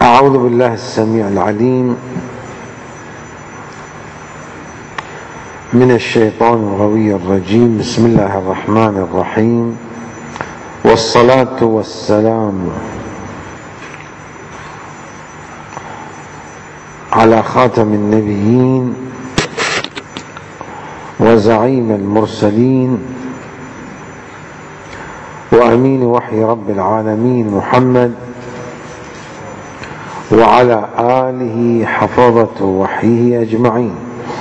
أعوذ بالله السميع العليم من الشيطان الغوي الرجيم. بسم الله الرحمن الرحيم، والصلاة والسلام على خاتم النبيين وزعيم المرسلين وأمين وحي رب العالمين محمد، وعلى آله حفظة وحيه أجمعين.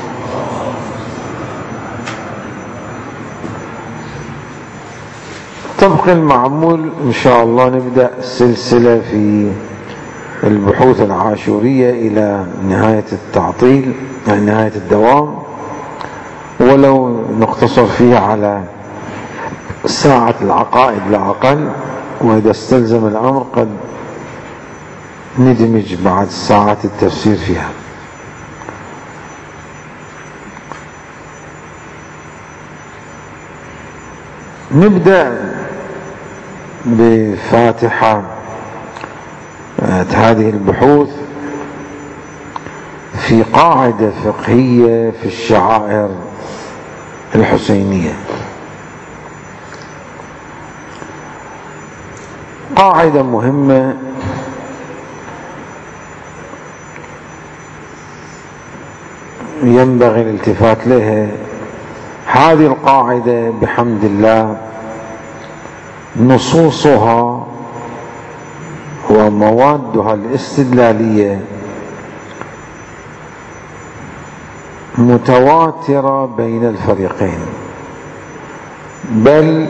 طبق المعمول إن شاء الله نبدأ سلسلة في البحوث العاشورية إلى نهاية التعطيل، يعني نهاية الدوام، ولو نقتصر فيها على ساعة العقائد لا أقل، وإذا استلزم الأمر قد ندمج بعد ساعات التفسير فيها. نبدأ بفاتحة هذه البحوث في قاعدة فقهية في الشعائر الحسينية. قاعدة مهمة ينبغي الالتفات لها. هذه القاعدة بحمد الله نصوصها وموادها الاستدلالية متواترة بين الفريقين، بل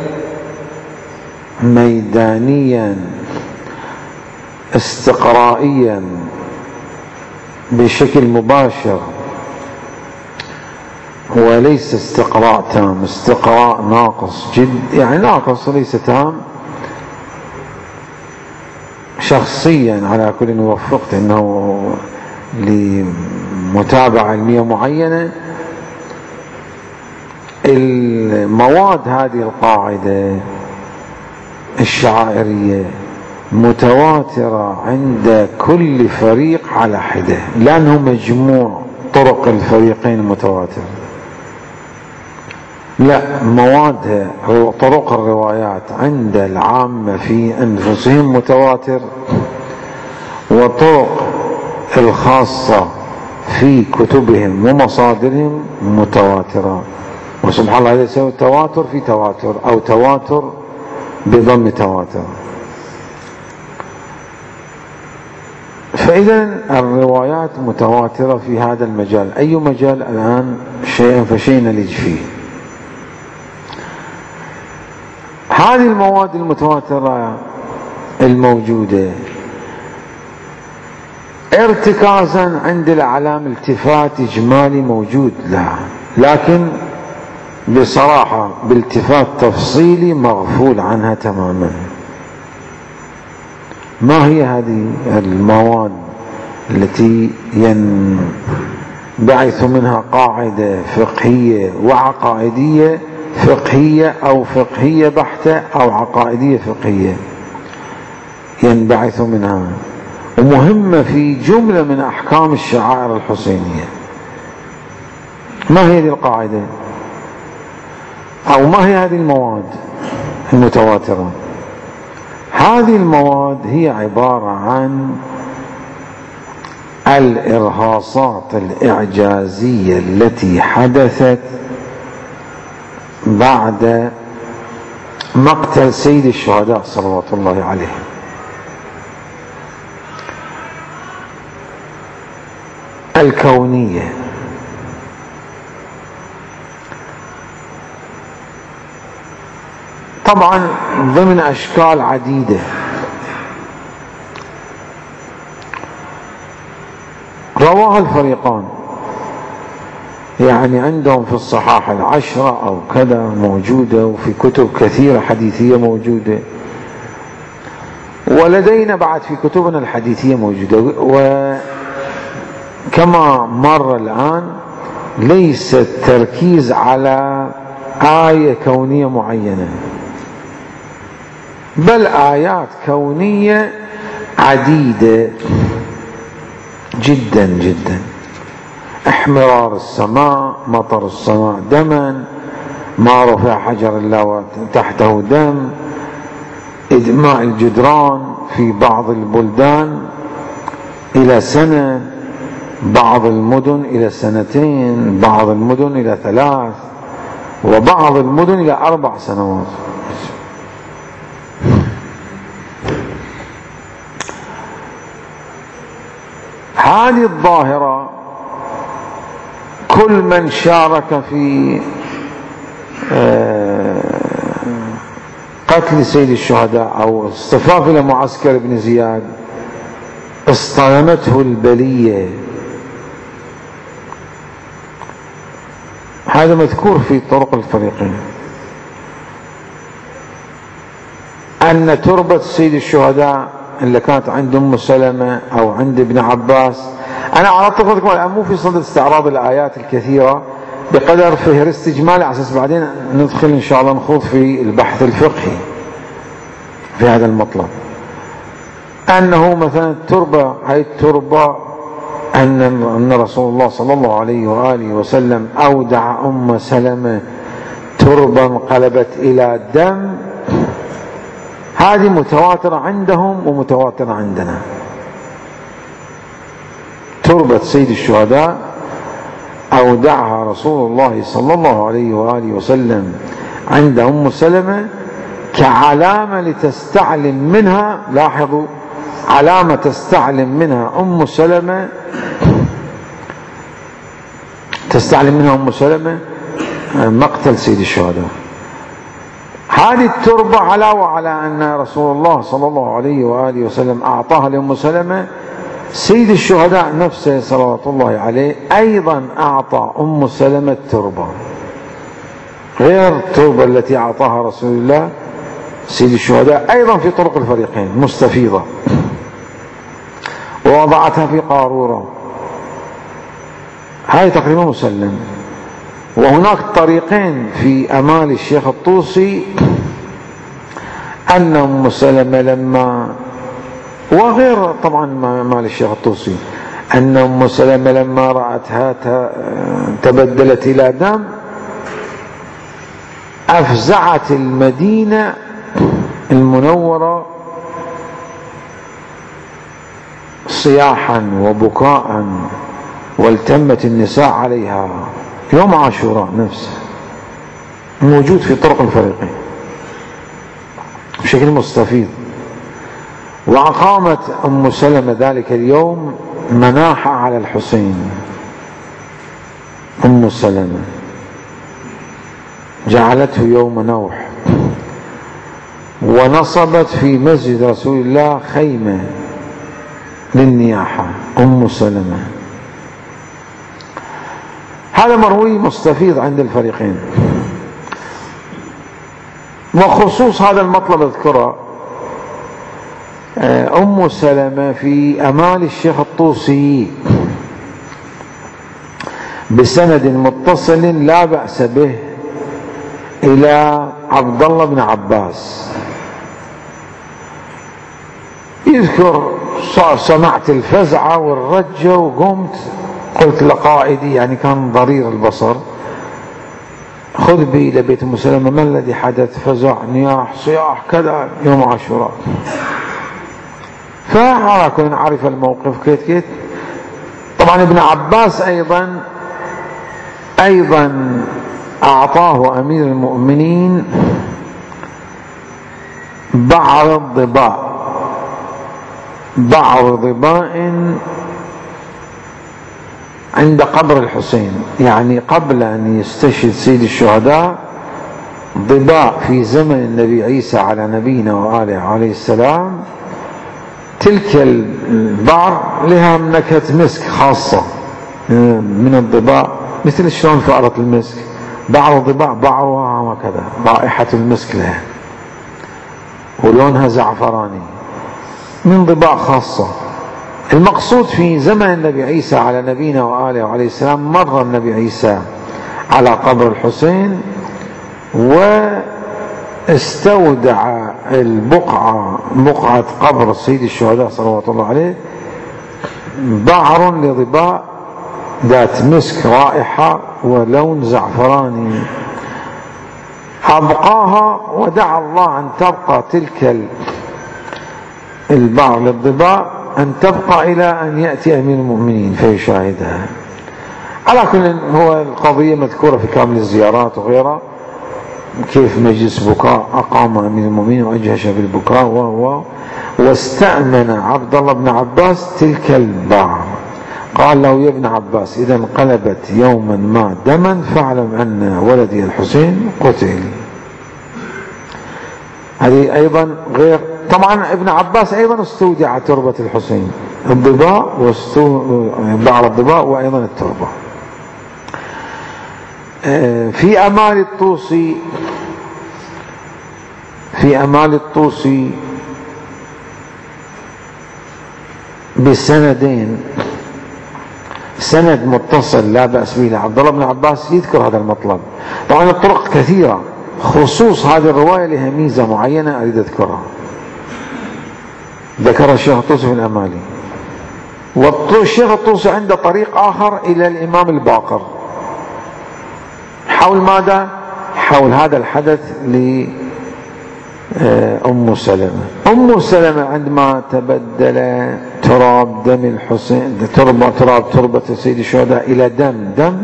ميدانيا استقرائيا بشكل مباشر، وليس استقراء تام، استقراء ناقص يعني ناقص ليس تام. شخصيا على كل وفقت انه لمتابعة علمية معينة المواد هذه القاعدة الشعائرية متواترة عند كل فريق على حدة، لأنه مجموع طرق الفريقين متواترة. لا، موادها طرق الروايات عند العامة في أنفسهم متواتر، وطرق الخاصة في كتبهم ومصادرهم متواترة. وسبحان الله يسوي تواتر في تواتر، أو تواتر بضم تواتر. فإذا الروايات متواترة في هذا المجال، أي مجال الآن شيئا فشيئا نلج فيه. هذه المواد المتواترة الموجودة ارتكازا عند الأعلام التفات إجمالي موجود لها، لكن بصراحة بالتفات تفصيلي مغفول عنها تماما. ما هي هذه المواد التي ينبعث منها قاعدة فقهية وعقائدية؟ فقهية أو فقهية بحتة أو عقائدية فقهية ينبعث منها، ومهمة في جملة من أحكام الشعائر الحسينية. ما هي هذه القاعدة أو ما هي هذه المواد المتواترة؟ هذه المواد هي عبارة عن الإرهاصات الإعجازية التي حدثت بعد مقتل سيد الشهداء صلوات الله عليه. الكونية، طبعا ضمن أشكال عديدة. رواها الفريقان، يعني عندهم في الصحاح 10 أو كذا موجودة، وفي كتب كثيرة حديثية موجودة، ولدينا بعد في كتبنا الحديثية موجودة. وكما مر الآن ليس التركيز على آية كونية معينة، بل آيات كونية عديدة جدا جدا. احمرار السماء، مطر السماء دما، ما رفع حجر الله تحته دم، إدماء الجدران في بعض البلدان إلى سنة، بعض المدن إلى سنتين، بعض المدن إلى 3، وبعض المدن إلى 4 سنوات. هذه الظاهرة كل من شارك في قتل سيد الشهداء أو اصطفاف إلى معسكر ابن زياد اصطدمته البلية. هذا مذكور في طرق الفريقين، أن تربة سيد الشهداء اللي كانت عند أم سلمة أو عند ابن عباس، أنا عرضت لكم الآن مو في صدد استعراض الآيات الكثيرة بقدر فهرست إجمالي، على أساس بعدين ندخل إن شاء الله نخوض في البحث الفقهي في هذا المطلب. أنه مثلا التربة، هاي التربة أن رسول الله صلى الله عليه وآله وسلم أودع أم سلمة تربة انقلبت إلى دم، هذه متواترة عندهم ومتواترة عندنا. تربة سيد الشهداء أودعها رسول الله صلى الله عليه وآله وسلم عند أم سلمة كعلامة لتستعلم منها، لاحظوا، علامة تستعلم منها أم سلمة، تستعلم منها أم سلمة مقتل سيد الشهداء. هذه التربة علاوة على أن رسول الله صلى الله عليه وآله وسلم أعطاها لأم سلمة، سيد الشهداء نفسه صلوات الله عليه أيضا أعطى أم سلمة التربة، غير التربة التي أعطاها رسول الله سيد الشهداء أيضا في طرق الفريقين مستفيضة، ووضعتها في قارورة. هاي تقريبا مسلم. وهناك طريقين في أمال الشيخ الطوسي، أن أم سلمة لما، وغير طبعا أمال الشيخ الطوسي، أن أم سلمة لما رأتها تبدلت إلى دم أفزعت المدينة المنورة صياحا وبكاء، والتمت النساء عليها يوم عاشوراء نفسه، موجود في طرق الفريقين بشكل مستفيض. وأقامت أم سلمة ذلك اليوم مناحة على الحسين، أم سلمة جعلته يوم نوح، ونصبت في مسجد رسول الله خيمة للنياحة أم سلمة. هذا مروي مستفيض عند الفريقين. وخصوص هذا المطلب اذكره أم سلمة في أمال الشيخ الطوسي بسند متصل لا بأس به إلى عبد الله بن عباس، يذكر سمعت الفزعة والرجة وقمت قلت لقائدي، يعني كان ضرير البصر، خذ بي إلى بيت أم سلمة، ما الذي حدث؟ فزع، نياح، صياح، كذا يوم عاشوراء. فعلى كل عرف الموقف كيت. طبعا ابن عباس أيضا أعطاه أمير المؤمنين بعض ضباء عند قبر الحسين، يعني قبل أن يستشهد سيد الشهداء ضباء في زمن النبي عيسى على نبينا وآله عليه السلام. تلك البعر لها نكهة مسك خاصة من الضباء، مثل شلون فأرة المسك، بعض الضباء بعرها هكذا رائحة المسك لها ولونها زعفراني، من ضباء خاصة. المقصود في زمن النبي عيسى على نبينا وآله عليه السلام، مر النبي عيسى على قبر الحسين واستودع بقعة قبر سيد الشهداء صلوات الله عليه بعر لظباء ذات مسك رائحة ولون زعفراني، أبقاها ودعا الله أن تبقى تلك البعر للظباء أن تبقى إلى أن يأتي أمير المؤمنين فيشاهدها. على كل هو القضية مذكورة في كامل الزيارات وغيرها، كيف مجلس بكاء أقام أمير المؤمنين وأجهش بالبكاء واستأمن عبد الله بن عباس تلك البعر، قال له يا ابن عباس إذا انقلبت يوما ما دما فاعلم أن ولدي الحسين قتل. هذه أيضا غير، طبعا ابن عباس أيضا استودع تربة الحسين، الضباء بعر الضباء وأيضا التربة. في أمال الطوسي بسندين، سند متصل لا بأس به لعبد الله بن عباس يذكر هذا المطلب. طبعا الطرق كثيرة، خصوص هذه الرواية لها ميزة معينة أريد أذكرها، ذكر الشيخ الطوسي في الأمالي. والشيخ الطوسي عنده طريق آخر إلى الإمام الباقر حول ماذا؟ حول هذا الحدث لأم سلمة. أم سلمة عندما تبدل تراب دم الحسين، تراب تربة سيد الشهداء إلى دم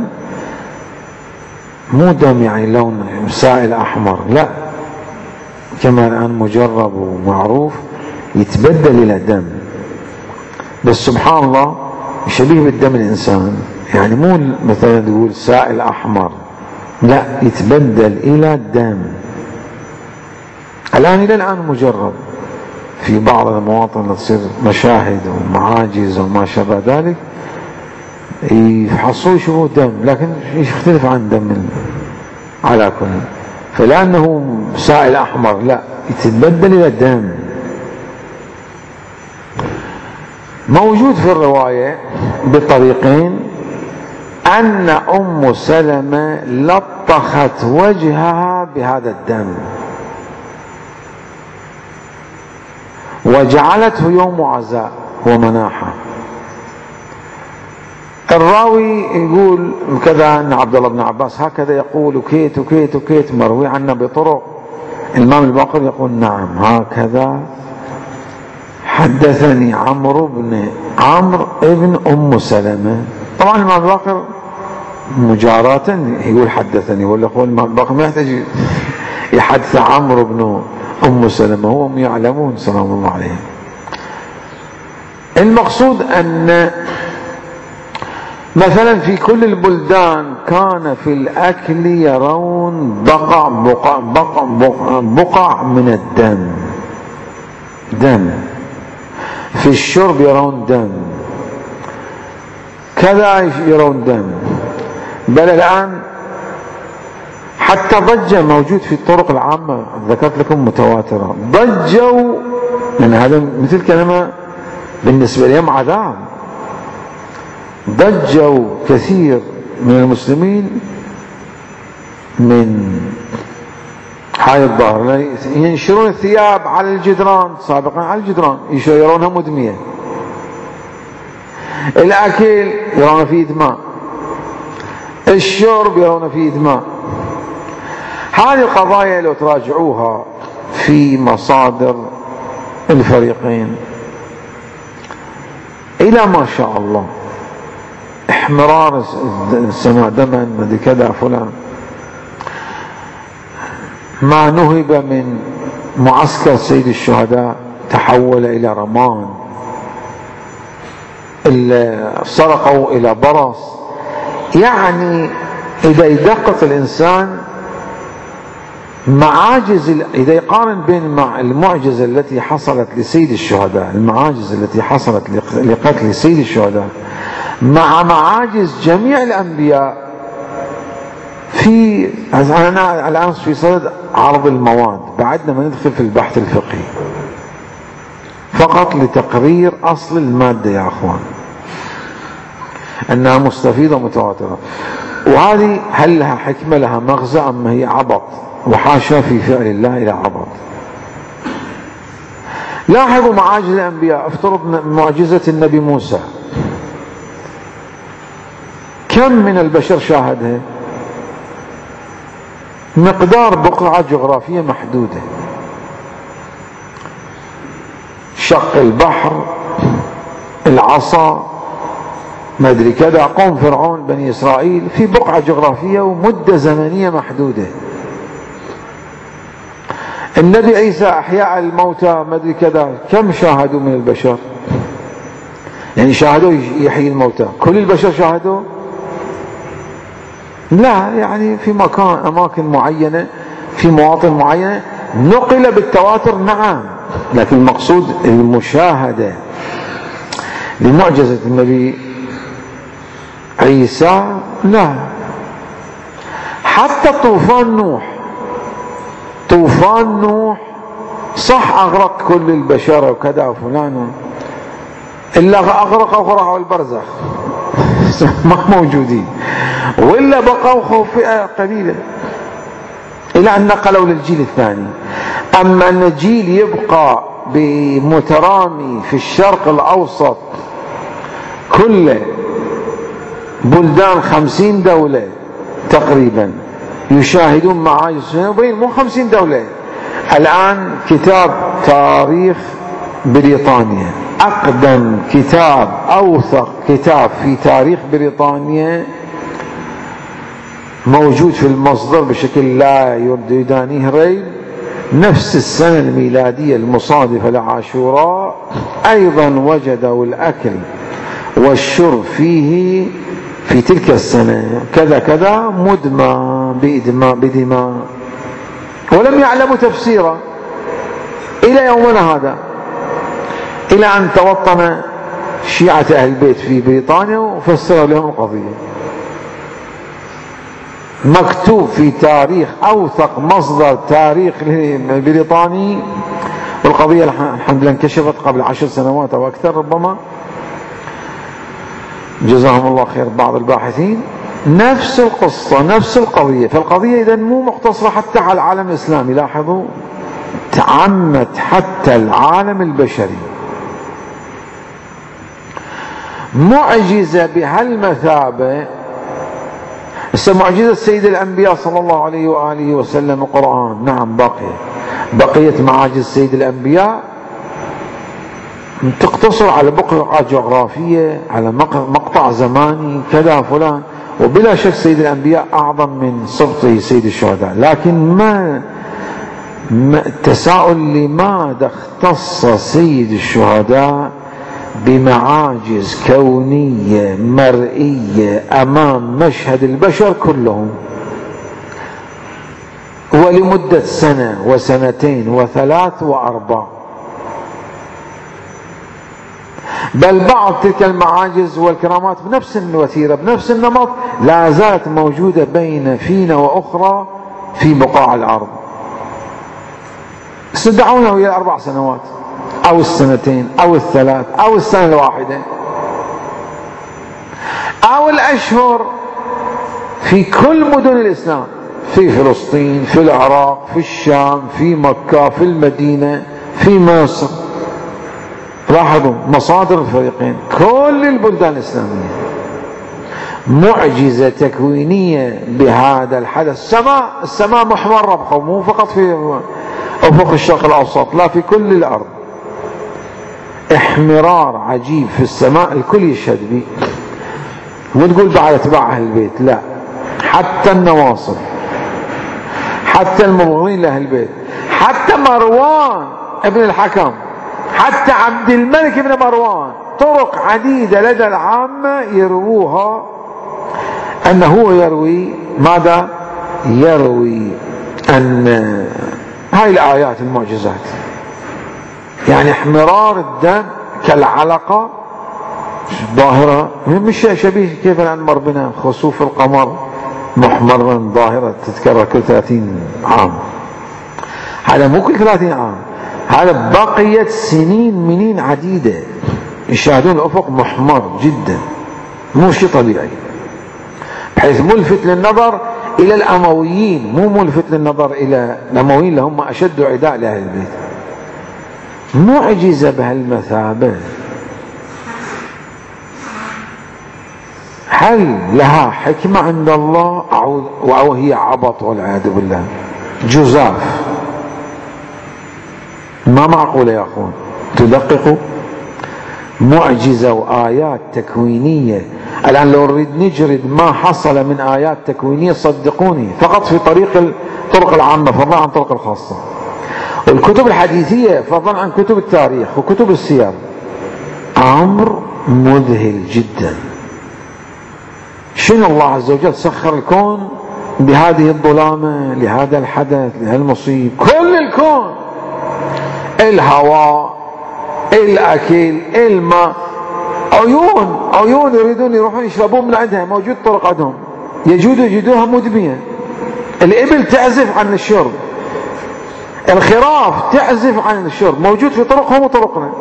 مو دم يعني لون سائل أحمر، لا، كما الآن مجرب ومعروف يتبدل إلى دم، بس سبحان الله شبيه بالدم الإنسان، يعني مو مثلا تقول سائل أحمر، لا، يتبدل إلى دم. إلى الآن مجرب في بعض المواطن اللي تصير مشاهد ومعاجز وما شابه ذلك، يفحصوه يشوفوه دم، لكن يختلف عن دم على كل، فلأنه سائل أحمر لا، يتبدل إلى دم. موجود في الرواية بطريقين أن أم سلمة لطخت وجهها بهذا الدم وجعلته يوم عزاء ومناحة. الراوي يقول كذا أن عبد الله بن عباس هكذا يقول وكيت وكيت وكيت، مروي عنا بطرق. الإمام الباقر يقول نعم هكذا حدثني عمرو ابن أم سلمة. طبعا الإمام الباقر مجاراة يقول حدثني، ولا يقول الإمام الباقر ما يحتاج يحدث عمرو بن أم سلمة، هم يعلمون سلام الله عليهم. المقصود أن مثلا في كل البلدان كان في الأكل يرون بقع من الدم، في الشرب يرون دم، كذا يرون دم، بل الآن حتى ضجة موجود في الطرق العامة، ذكرت لكم متواترة، ضجوا من هذا مثل كلمة بالنسبة لهم عذاب، ضجوا كثير من المسلمين من هاي الظاهرة، ينشرون الثياب على الجدران، سابقا على الجدران يرونها مدمية، الأكل يرون فيه دماء، الشرب يرون فيه دماء. هذه القضايا لو تراجعوها في مصادر الفريقين إلى ما شاء الله، احمرار السماء دما مدري كذا فلان، ما نهب من معسكر سيد الشهداء تحول إلى رمان، سرقوا إلى برص. يعني إذا يدقق الإنسان إذا يقارن بين المعجزة التي حصلت لسيد الشهداء، المعاجز التي حصلت لقتل سيد الشهداء مع معاجز جميع الأنبياء، أنا الآن في صدد عرض المواد، بعدنا ما ندخل في البحث الفقهي، فقط لتقرير أصل المادة يا أخوان، أنها مستفيدة ومتواترة. وهذه هل لها حكمة، لها مغزى، أم هي عبط؟ وحاشا في فعل الله إلى عبط. لاحظوا معاجز الأنبياء، افترض معجزة النبي موسى، كم من البشر شاهدها؟ مقدار بقعة جغرافية محدودة، شق البحر، العصا، ما ادري كذا، قوم فرعون، بني اسرائيل، في بقعة جغرافية ومدة زمنية محدودة. النبي عيسى احياء الموتى، ما ادري كذا، كم شاهدوا من البشر؟ يعني شاهدوا يحيي الموتى، كل البشر شاهدوا؟ لا، يعني في اماكن معينة، في مواطن معينة نقل بالتواتر، نعم، لكن المقصود المشاهدة لمعجزة النبي عيسى لا. حتى طوفان نوح صح أغرق كل البشر وكذا وفلان، إلا أغرقوا البرزخ ما موجودين، وإلا بقوا فئة قليلة إلى أن نقلوا للجيل الثاني. أما أن الجيل يبقى بمترامي في الشرق الأوسط كله، بلدان 50 دولة تقريبا يشاهدون معاجز، مو 50 دولة. الآن كتاب تاريخ بريطانيا، أقدم كتاب، أوثق كتاب في تاريخ بريطانيا، موجود في المصدر بشكل لا يدانيه ريب، نفس السنة الميلادية المصادفة لعاشوراء أيضا وجدوا الأكل والشرب فيه في تلك السنة كذا كذا، مدمى بدماء، ولم يعلموا تفسيره إلى يومنا هذا، إلى أن توطن شيعة أهل البيت في بريطانيا وفسروا لهم القضية. مكتوب في تاريخ، أوثق مصدر تاريخ بريطاني، والقضية الحمد لله انكشفت قبل 10 سنوات أو أكثر ربما، جزاهم الله خير بعض الباحثين، نفس القصة نفس القضية. فالقضية إذن مو مقتصرة حتى على العالم الإسلامي، لاحظوا تعمت حتى العالم البشري. معجزة بهالمثابة، معجزة سيد الأنبياء صلى الله عليه وآله وسلم القرآن، نعم بقية معاجز سيد الأنبياء تقتصر على بقعة جغرافية، على مقطع زماني كذا فلان، وبلا شك سيد الأنبياء أعظم من سبطه سيد الشهداء. لكن ما التساؤل لماذا اختص سيد الشهداء بمعاجز كونية مرئية أمام مشهد البشر كلهم، ولمدة سنة وسنتين وثلاث وأربع، بل بعض تلك المعاجز والكرامات بنفس الوتيرة بنفس النمط لا زالت موجودة بين فينا وأخرى في بقاع الأرض. استدعونه إلى 4 سنوات أو السنتين أو الثلاث أو السنة الواحدة أو الأشهر في كل مدن الإسلام، في فلسطين، في العراق، في الشام، في مكة، في المدينة، في مصر. لاحظوا مصادر الفريقين، كل البلدان الإسلامية. معجزة تكوينية بهذا الحدث. السماء محمرة بقوا، مو فقط في أفق الشرق الأوسط، لا في كل الأرض، احمرار عجيب في السماء الكل يشهد به. مو تقول بعد اتباع أهل البيت، لا، حتى النواصب، حتى المبغضين لأهل البيت، حتى مروان ابن الحكم، حتى عبد الملك بن مروان، طرق عديدة لدى العامة يرووها أنه يروي ماذا؟ يروي أن هاي الآيات المعجزات، يعني احمرار الدم كالعلقة ظاهرة، مش شبيه كيف نمر بنا خسوف القمر محمرا ظاهرة تتكرر كل 30 عام. هذا مو كل 30 عام، هذا بقيت سنين عديدة يشاهدون الأفق محمر جدا، مو شيء طبيعي، بحيث ملفت للنظر إلى الأمويين، مو ملفت للنظر إلى الأمويين اللي هم أشد عداء لأهل البيت. معجزة بهالمثابة. هل لها حكمة عند الله أو هي عبط والعياذ بالله جزاف؟ ما معقولة يا أخوان، تدققوا. معجزة وآيات تكوينية. الآن لو نريد نجرد ما حصل من آيات تكوينية صدقوني فقط في الطرق العامة فضلا عن الطرق الخاصة، والكتب الحديثية فضلا عن كتب التاريخ وكتب السير، أمر مذهل جدا. شنو الله عز وجل سخر الكون بهذه الظلامة لهذا الحدث لهالمصيب، كل الكون، الهواء، الأكل، الماء، عيون يريدون يروحون يشربون من عندها، موجود طرق عندهم يجدوها مدمية. الإبل تعزف عن الشرب، الخراف تعزف عن الشرب، موجود في طرقهم وطرقنا.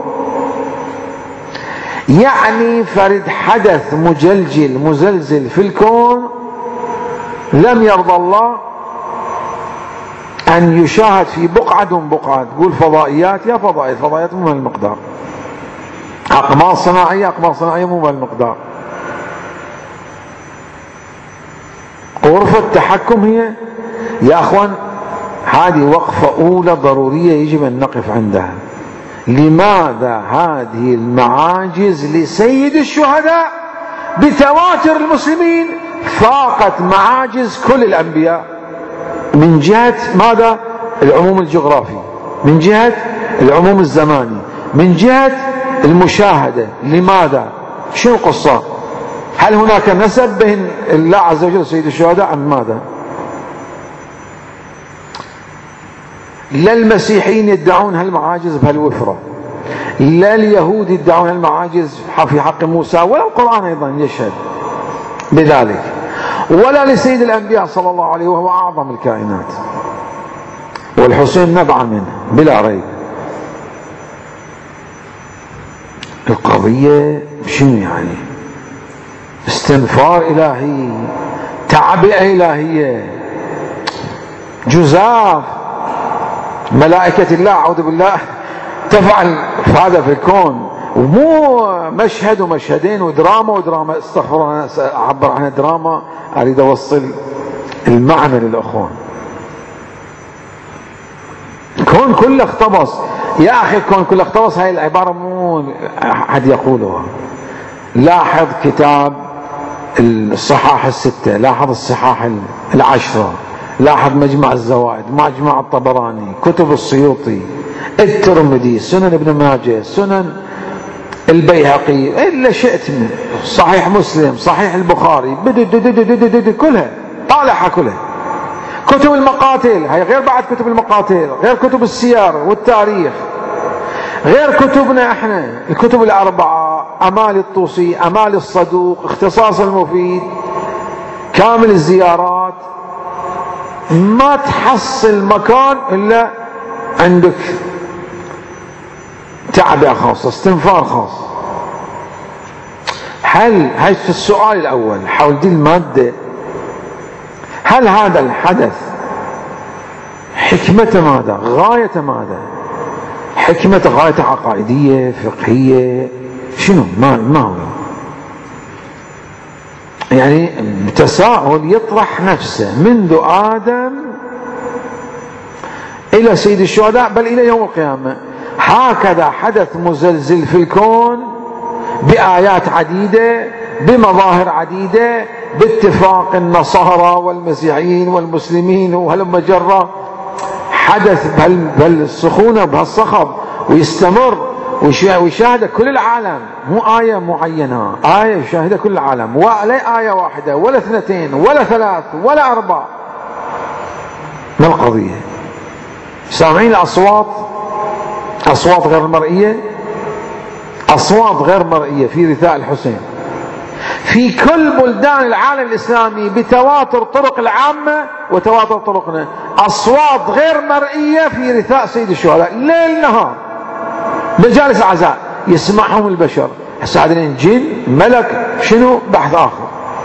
يعني فرد حدث مزلزل في الكون لم يرضى الله أن يشاهد في بقعة دون بقعة. تقول فضائيات، يا فضائيات مو بهالمقدار، أقمار صناعية مو بهالمقدار. غرفة التحكم هي يا أخوان هذه وقفة أولى ضرورية يجب أن نقف عندها. لماذا هذه المعاجز لسيد الشهداء بتواتر المسلمين فاقت معاجز كل الأنبياء من جهة ماذا؟ العموم الجغرافي، من جهة العموم الزماني، من جهة المشاهدة. لماذا؟ شو القصة؟ هل هناك نسب بين الله عز وجل وسيد الشهداء أم ماذا؟ لا المسيحيين يدعون هالمعاجز بهالوفرة، لا اليهود يدعون هالمعاجز في حق موسى، ولا القرآن أيضا يشهد بذلك، ولا لسيد الأنبياء صلى الله عليه وهو أعظم الكائنات، والحسين نبع منه بلا ريب. القضية شنو يعني؟ استنفار إلهي، تعبئة إلهية، جزاف ملائكة الله أعوذ بالله تفعل هذا في الكون، ومو مشهد ومشهدين ودراما استغفر الله، أنا أعبر عن دراما، أريد أوصل المعنى للأخوان. الكون كله اختبص يا أخي، الكون كله اختبص. هاي العبارة مو أحد يقولها. لاحظ كتاب الصحاح الستة، لاحظ الصحاح العشرة، لاحظ مجمع الزوائد، مجمع الطبراني، كتب السيوطي، الترمذي، سنن ابن ماجه، سنن البيهقي، إلا شئت منه، صحيح مسلم، صحيح البخاري، كلها طالعها كلها. كتب المقاتل، هي غير بعد كتب المقاتل، غير كتب السير والتاريخ، غير كتبنا احنا الكتب الأربعة، أمال الطوسي، أمال الصدوق، اختصاص المفيد، كامل الزيارات. ما تحصل مكان إلا عندك تعبئة خاصة، استنفار خاص. هل هاي السؤال الأول حول دي المادة، هل هذا الحدث حكمته ماذا؟ غايته ماذا؟ حكمته غايته عقائدية فقهية شنو؟ ما هو يعني تساؤل يطرح نفسه منذ آدم إلى سيد الشهداء بل إلى يوم القيامة. هكذا حدث مزلزل في الكون بآيات عديدة بمظاهر عديدة باتفاق النصارى والمسيحيين والمسلمين وهلم جرة، حدث بهالسخونة بهالصخب ويستمر ويشاهد كل العالم، مو آية معينة، آية يشاهدها كل العالم، ولا آية واحدة ولا اثنتين ولا ثلاث ولا أربع. ما القضية؟ سامعين الأصوات، أصوات غير مرئية، أصوات غير مرئية في رثاء الحسين في كل بلدان العالم الإسلامي بتواتر طرق العامة وتواتر طرقنا، أصوات غير مرئية في رثاء سيد الشهداء ليل نهار مجالس عزاء يسمعهم البشر. هسه هذين جن ملك شنو بحث آخر،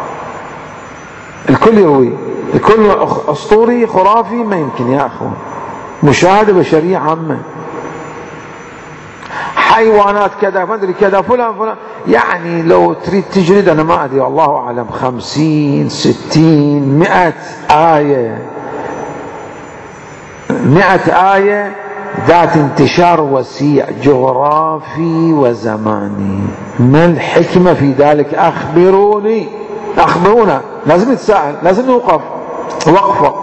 الكل يروي، الكل أسطوري خرافي، ما يمكن يا أخوان. مشاهدة بشرية عامة، حيوانات كذا ما ادري كذا فلان يعني لو تريد تجلد أنا ما أدري الله أعلم 50 60 100 آية، 100 آية ذات انتشار وسيع جغرافي وزماني. ما الحكمة في ذلك؟ أخبروني، أخبرونا. لازم نتساءل، لازم نوقف وقفة.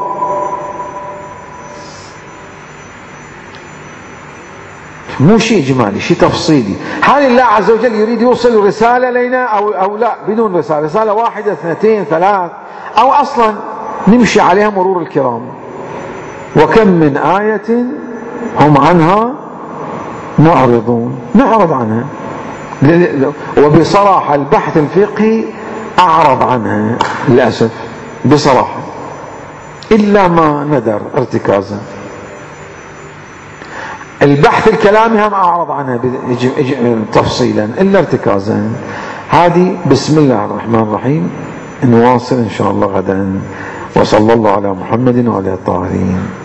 مو شيء إجمالي، شيء تفصيلي. هل الله عز وجل يريد يوصل رسالة لنا أو لا؟ بدون رسالة، رسالة واحدة 2 3، أو أصلا نمشي عليها مرور الكرام. وكم من آية هم عنها معرضون، نعرض عنها. وبصراحة البحث الفقهي أعرض عنها للأسف بصراحة، إلا ما ندر ارتكازا. البحث الكلامي هم أعرض عنها تفصيلا إلا ارتكازا. هذه بسم الله الرحمن الرحيم. نواصل إن شاء الله غدا. وصلى الله على محمد وعلى الطاهرين.